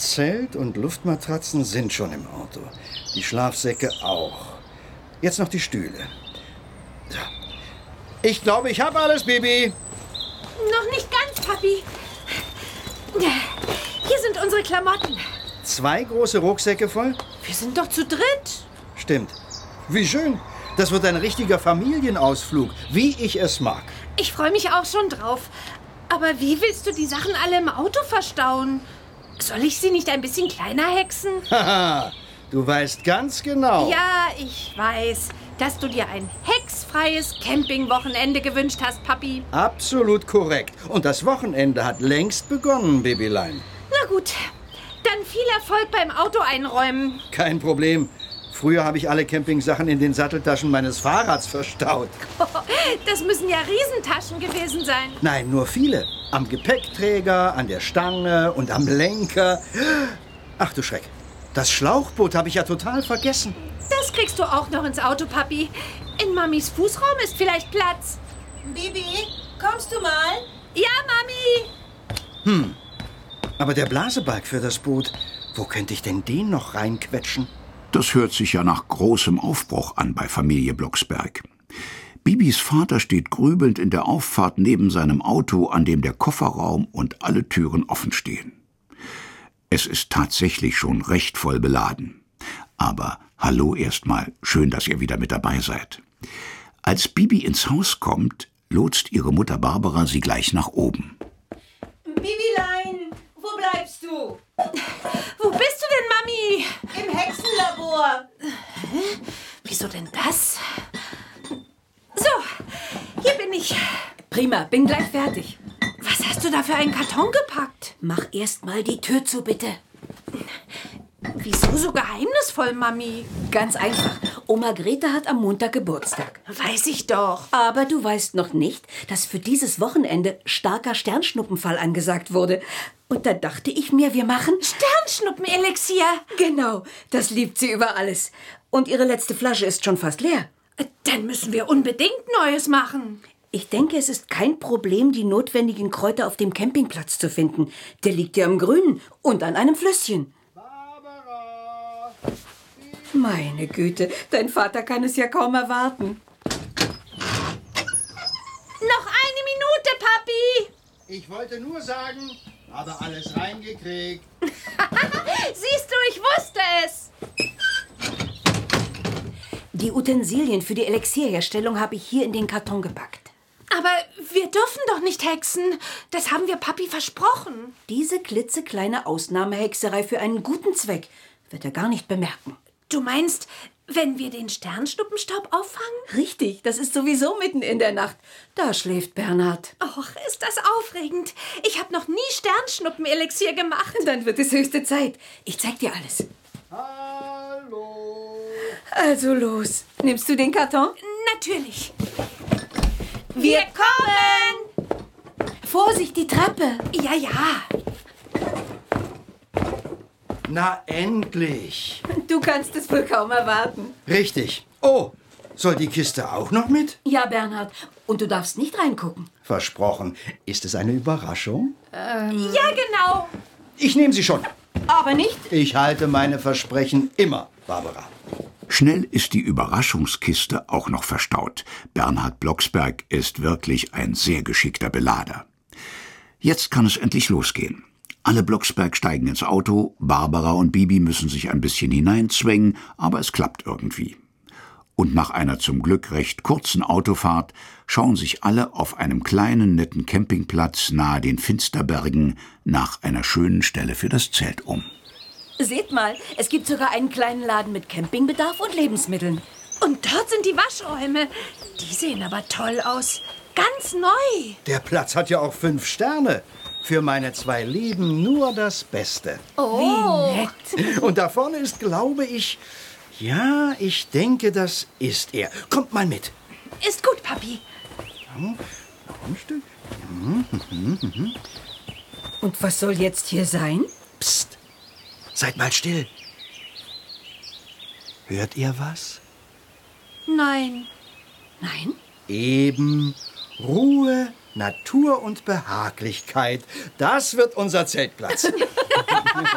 Zelt und Luftmatratzen sind schon im Auto. Die Schlafsäcke auch. Jetzt noch die Stühle. So. Ich glaube, ich habe alles, Bibi. Noch nicht ganz, Papi. Hier sind unsere Klamotten. 2 große Rucksäcke voll? Wir sind doch zu dritt. Stimmt. Wie schön. Das wird ein richtiger Familienausflug, wie ich es mag. Ich freue mich auch schon drauf. Aber wie willst du die Sachen alle im Auto verstauen? Soll ich sie nicht ein bisschen kleiner hexen? Haha, du weißt ganz genau. Ja, ich weiß, dass du dir ein hexfreies Campingwochenende gewünscht hast, Papi. Absolut korrekt. Und das Wochenende hat längst begonnen, Babylein. Na gut, dann viel Erfolg beim Auto einräumen. Kein Problem. Früher habe ich alle Campingsachen in den Satteltaschen meines Fahrrads verstaut. Das müssen ja Riesentaschen gewesen sein. Nein, nur viele. Am Gepäckträger, an der Stange und am Lenker. Ach du Schreck. Das Schlauchboot habe ich ja total vergessen. Das kriegst du auch noch ins Auto, Papi. In Mamis Fußraum ist vielleicht Platz. Bibi, kommst du mal? Ja, Mami. Aber der Blasebalg für das Boot, wo könnte ich denn den noch reinquetschen? Das hört sich ja nach großem Aufbruch an bei Familie Blocksberg. Bibis Vater steht grübelnd in der Auffahrt neben seinem Auto, an dem der Kofferraum und alle Türen offen stehen. Es ist tatsächlich schon recht voll beladen. Aber hallo erstmal, schön, dass ihr wieder mit dabei seid. Als Bibi ins Haus kommt, lotst ihre Mutter Barbara sie gleich nach oben. Bibilein, wo bleibst du? Wo bist du denn, Mami? Im Hexenlabor. Wieso denn das? So, hier bin ich. Prima, bin gleich fertig. Was hast du da für einen Karton gepackt? Mach erst mal die Tür zu, bitte. Wieso so geheimnisvoll, Mami? Ganz einfach. Oma Grete hat am Montag Geburtstag. Weiß ich doch. Aber du weißt noch nicht, dass für dieses Wochenende starker Sternschnuppenfall angesagt wurde. Und da dachte ich mir, wir machen... Sternschnuppenelixier. Genau, das liebt sie über alles. Und ihre letzte Flasche ist schon fast leer. Dann müssen wir unbedingt Neues machen. Ich denke, es ist kein Problem, die notwendigen Kräuter auf dem Campingplatz zu finden. Der liegt ja im Grünen und an einem Flüsschen. Barbara! Meine Güte, dein Vater kann es ja kaum erwarten. Noch eine Minute, Papi. Ich wollte nur sagen, habe alles reingekriegt. Siehst du, ich wusste es. Die Utensilien für die Elixierherstellung habe ich hier in den Karton gepackt. Aber wir dürfen doch nicht hexen. Das haben wir Papi versprochen. Diese klitzekleine Ausnahmehexerei für einen guten Zweck wird er gar nicht bemerken. Du meinst, wenn wir den Sternschnuppenstaub auffangen? Richtig, das ist sowieso mitten in der Nacht. Da schläft Bernhard. Och, ist das aufregend. Ich habe noch nie Sternschnuppenelixier gemacht. Dann wird es höchste Zeit. Ich zeig dir alles. Hallo! Also los. Nimmst du den Karton? Natürlich. Wir kommen! Vorsicht, die Treppe. Ja, ja. Na endlich! Du kannst es wohl kaum erwarten. Richtig. Oh, soll die Kiste auch noch mit? Ja, Bernhard. Und du darfst nicht reingucken. Versprochen. Ist es eine Überraschung? Ja, genau. Ich nehme sie schon. Aber nicht? Ich halte meine Versprechen immer, Barbara. Schnell ist die Überraschungskiste auch noch verstaut. Bernhard Blocksberg ist wirklich ein sehr geschickter Belader. Jetzt kann es endlich losgehen. Alle Blocksberg steigen ins Auto, Barbara und Bibi müssen sich ein bisschen hineinzwängen, aber es klappt irgendwie. Und nach einer zum Glück recht kurzen Autofahrt schauen sich alle auf einem kleinen, netten Campingplatz nahe den Finsterbergen nach einer schönen Stelle für das Zelt um. Seht mal, es gibt sogar einen kleinen Laden mit Campingbedarf und Lebensmitteln. Und dort sind die Waschräume. Die sehen aber toll aus. Ganz neu. Der Platz hat ja auch 5 Sterne. Für meine 2 Lieben nur das Beste. Oh. Wie nett. Und da vorne ist, glaube ich... Ja, ich denke, das ist er. Kommt mal mit. Ist gut, Papi. Noch ein Stück. Und was soll jetzt hier sein? Psst. Seid mal still. Hört ihr was? Nein. Nein? Eben Ruhe, Natur und Behaglichkeit. Das wird unser Zeltplatz.